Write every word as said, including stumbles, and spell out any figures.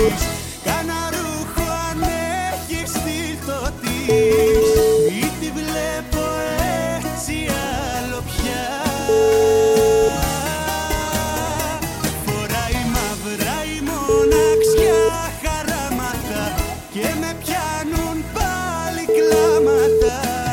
της. Κάνα ρούχο αν έχει στήθο της, μη τη βλέπω έτσι άλλο πια. Φοράει μαύρα η μοναξιά χαράματα και με πιάνουν πάλι κλάματα.